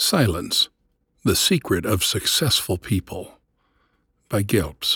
Silence, the Secret of Successful People by Gilbs.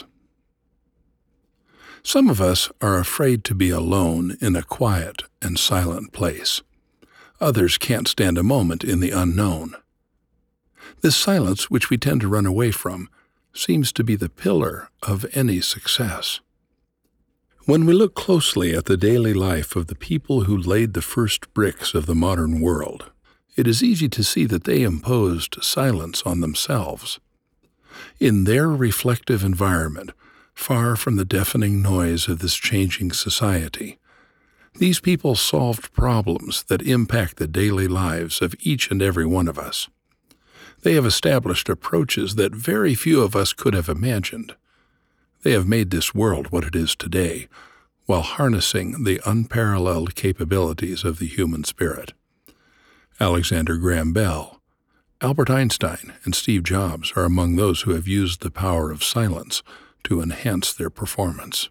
Some of us are afraid to be alone in a quiet and silent place. Others can't stand a moment in the unknown. This silence, which we tend to run away from, seems to be the pillar of any success. When we look closely at the daily life of the people who laid the first bricks of the modern world, it is easy to see that they imposed silence on themselves. In their reflective environment, far from the deafening noise of this changing society, these people solved problems that impact the daily lives of each and every one of us. They have established approaches that very few of us could have imagined. They have made this world what it is today, while harnessing the unparalleled capabilities of the human spirit. Alexander Graham Bell, Albert Einstein, and Steve Jobs are among those who have used the power of silence to enhance their performance.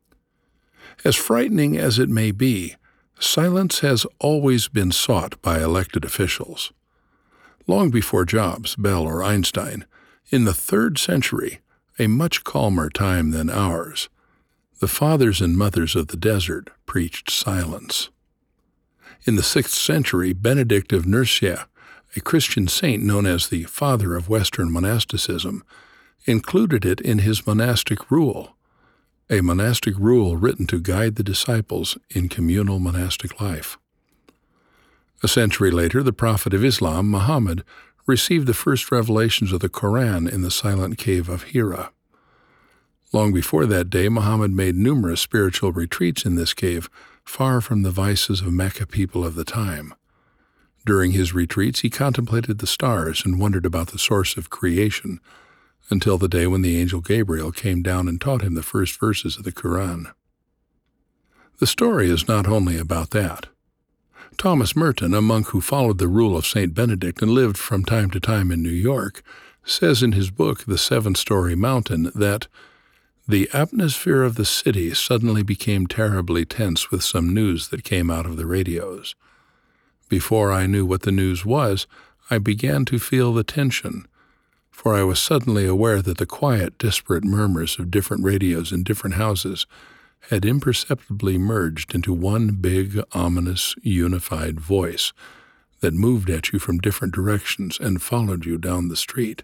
As frightening as it may be, silence has always been sought by elected officials. Long before Jobs, Bell, or Einstein, in the 3rd century, a much calmer time than ours, the fathers and mothers of the desert preached silence. In the 6th century, Benedict of Nursia, a Christian saint known as the father of Western monasticism, included it in his monastic rule, a monastic rule written to guide the disciples in communal monastic life. A century later, the prophet of Islam, Muhammad, received the first revelations of the Quran in the silent cave of Hira. Long before that day, Muhammad made numerous spiritual retreats in this cave, far from the vices of Mecca people of the time. During his retreats, he contemplated the stars and wondered about the source of creation, until the day when the angel Gabriel came down and taught him the first verses of the Quran. The story is not only about that. Thomas Merton, a monk who followed the rule of St. Benedict and lived from time to time in New York, says in his book, The 7-Story Mountain, that the atmosphere of the city suddenly became terribly tense with some news that came out of the radios. Before I knew what the news was, I began to feel the tension, for I was suddenly aware that the quiet, disparate murmurs of different radios in different houses had imperceptibly merged into one big, ominous, unified voice that moved at you from different directions and followed you down the street.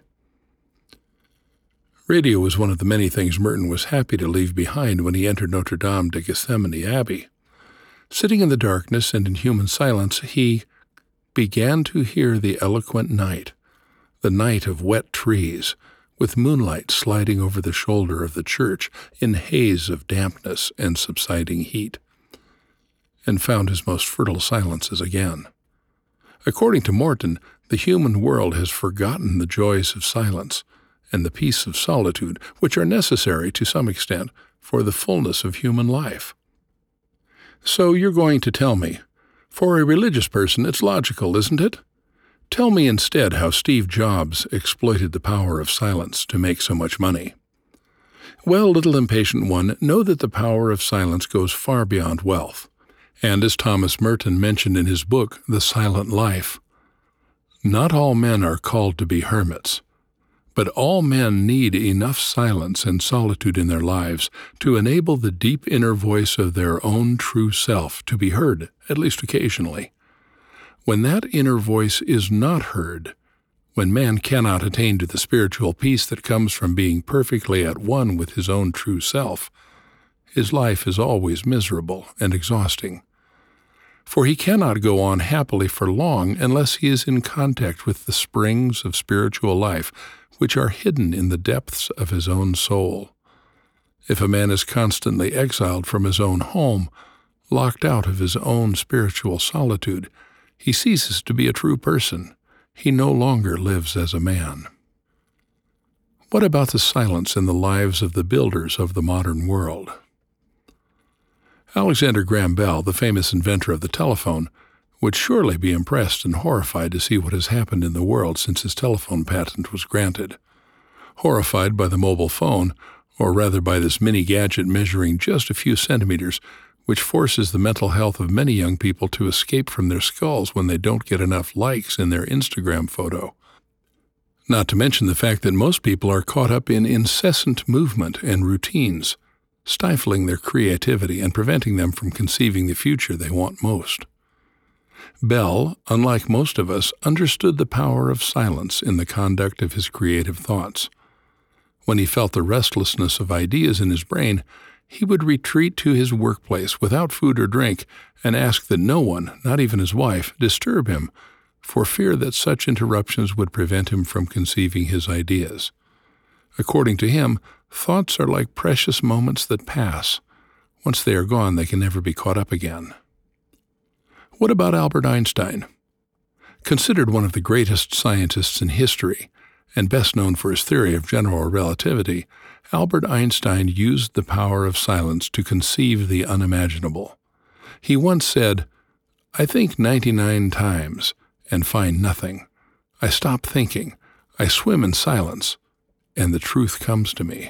Radio was one of the many things Merton was happy to leave behind when he entered Notre Dame de Gethsemane Abbey. Sitting in the darkness and in human silence, he began to hear the eloquent night, the night of wet trees, with moonlight sliding over the shoulder of the church in haze of dampness and subsiding heat, and found his most fertile silences again. According to Morton, the human world has forgotten the joys of silence and the peace of solitude, which are necessary to some extent for the fullness of human life. So you're going to tell me, for a religious person it's logical, isn't it? Tell me instead how Steve Jobs exploited the power of silence to make so much money. Well, little impatient one, know that the power of silence goes far beyond wealth. And as Thomas Merton mentioned in his book, The Silent Life, not all men are called to be hermits, but all men need enough silence and solitude in their lives to enable the deep inner voice of their own true self to be heard, at least occasionally. When that inner voice is not heard, when man cannot attain to the spiritual peace that comes from being perfectly at one with his own true self, his life is always miserable and exhausting. For he cannot go on happily for long unless he is in contact with the springs of spiritual life, which are hidden in the depths of his own soul. If a man is constantly exiled from his own home, locked out of his own spiritual solitude, he ceases to be a true person. He no longer lives as a man. What about the silence in the lives of the builders of the modern world? Alexander Graham Bell, the famous inventor of the telephone, would surely be impressed and horrified to see what has happened in the world since his telephone patent was granted. Horrified by the mobile phone, or rather by this mini gadget measuring just a few centimeters, which forces the mental health of many young people to escape from their skulls when they don't get enough likes in their Instagram photo. Not to mention the fact that most people are caught up in incessant movement and routines, stifling their creativity and preventing them from conceiving the future they want most. Bell, unlike most of us, understood the power of silence in the conduct of his creative thoughts. When he felt the restlessness of ideas in his brain, he would retreat to his workplace without food or drink and ask that no one, not even his wife, disturb him, for fear that such interruptions would prevent him from conceiving his ideas. According to him, thoughts are like precious moments that pass. Once they are gone, they can never be caught up again. What about Albert Einstein? Considered one of the greatest scientists in history, and best known for his theory of general relativity, Albert Einstein used the power of silence to conceive the unimaginable. He once said, "I think 99 times and find nothing. I stop thinking. I swim in silence, and the truth comes to me."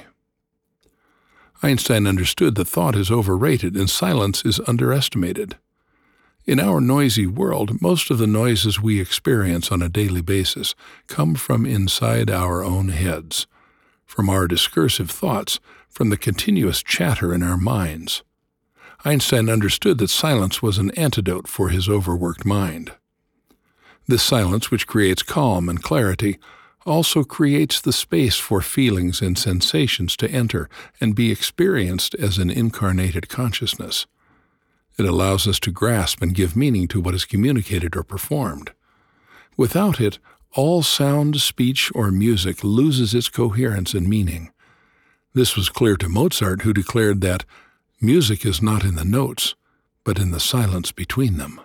Einstein understood that thought is overrated and silence is underestimated. In our noisy world, most of the noises we experience on a daily basis come from inside our own heads, from our discursive thoughts, from the continuous chatter in our minds. Einstein understood that silence was an antidote for his overworked mind. This silence, which creates calm and clarity, also creates the space for feelings and sensations to enter and be experienced as an incarnated consciousness. It allows us to grasp and give meaning to what is communicated or performed. Without it, all sound, speech, or music loses its coherence and meaning. This was clear to Mozart, who declared that music is not in the notes, but in the silence between them.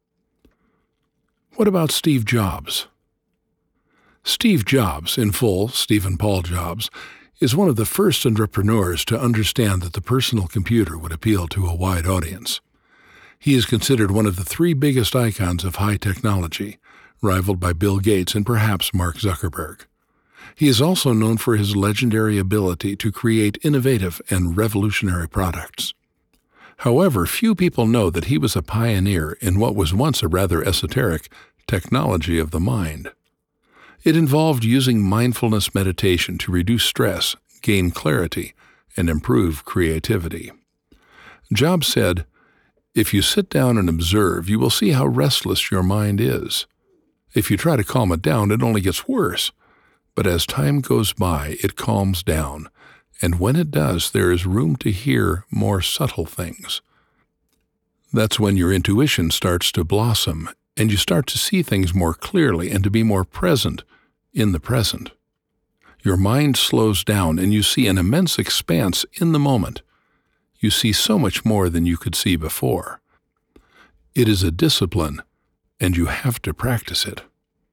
What about Steve Jobs? Steve Jobs, in full, Stephen Paul Jobs, is one of the first entrepreneurs to understand that the personal computer would appeal to a wide audience. He is considered one of the 3 biggest icons of high technology, rivaled by Bill Gates and perhaps Mark Zuckerberg. He is also known for his legendary ability to create innovative and revolutionary products. However, few people know that he was a pioneer in what was once a rather esoteric technology of the mind. It involved using mindfulness meditation to reduce stress, gain clarity, and improve creativity. Jobs said, "If you sit down and observe, you will see how restless your mind is. If you try to calm it down, it only gets worse. But as time goes by, it calms down, and when it does, there is room to hear more subtle things. That's when your intuition starts to blossom, and you start to see things more clearly and to be more present in the present. Your mind slows down, and you see an immense expanse in the moment. You see so much more than you could see before. It is a discipline, and you have to practice it."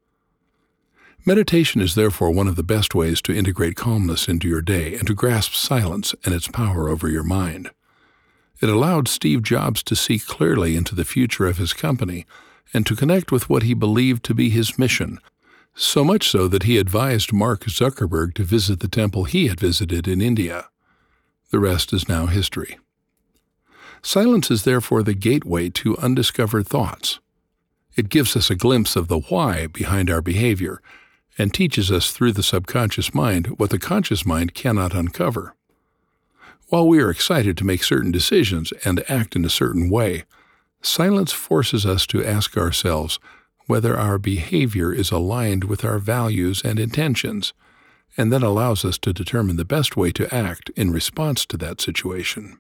Meditation is therefore one of the best ways to integrate calmness into your day and to grasp silence and its power over your mind. It allowed Steve Jobs to see clearly into the future of his company and to connect with what he believed to be his mission, so much so that he advised Mark Zuckerberg to visit the temple he had visited in India. The rest is now history. Silence is therefore the gateway to undiscovered thoughts. It gives us a glimpse of the why behind our behavior and teaches us through the subconscious mind what the conscious mind cannot uncover. While we are excited to make certain decisions and act in a certain way, silence forces us to ask ourselves whether our behavior is aligned with our values and intentions, and then allows us to determine the best way to act in response to that situation.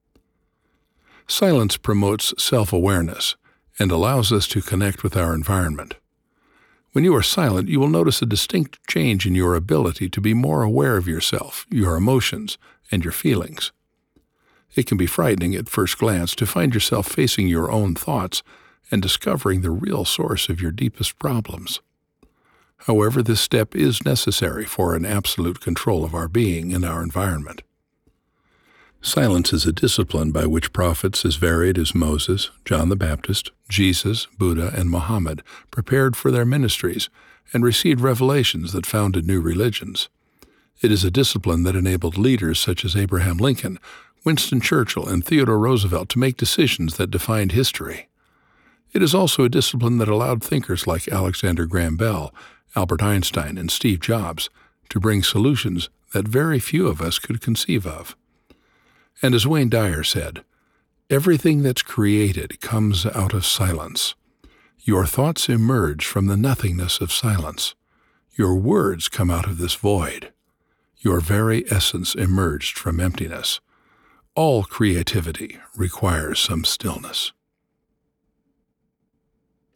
Silence promotes self-awareness and allows us to connect with our environment. When you are silent, you will notice a distinct change in your ability to be more aware of yourself, your emotions, and your feelings. It can be frightening at first glance to find yourself facing your own thoughts and discovering the real source of your deepest problems. However, this step is necessary for an absolute control of our being and our environment. Silence is a discipline by which prophets as varied as Moses, John the Baptist, Jesus, Buddha, and Muhammad prepared for their ministries and received revelations that founded new religions. It is a discipline that enabled leaders such as Abraham Lincoln, Winston Churchill and Theodore Roosevelt to make decisions that defined history. It is also a discipline that allowed thinkers like Alexander Graham Bell, Albert Einstein, and Steve Jobs to bring solutions that very few of us could conceive of. And as Wayne Dyer said, "Everything that's created comes out of silence. Your thoughts emerge from the nothingness of silence. Your words come out of this void. Your very essence emerged from emptiness. All creativity requires some stillness."